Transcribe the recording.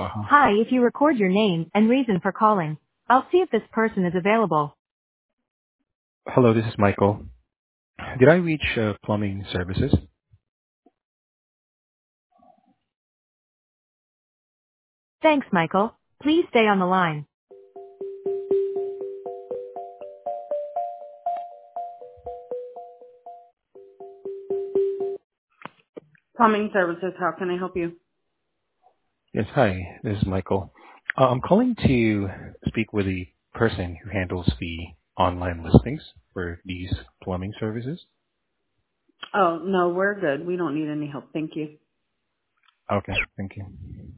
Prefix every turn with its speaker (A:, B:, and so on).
A: Hi, if you record your name and reason for calling, I'll see if this person is available.
B: Hello, this is Michael. Did I reach plumbing services?
A: Thanks, Michael. Please stay on the line. Plumbing services, how can I help you?
B: Yes, hi, this is Michael. I'm calling to speak with the person who handles the online listings for these plumbing services.
A: Oh, no, we're good. We don't need any help. Thank you.
B: Okay, thank you.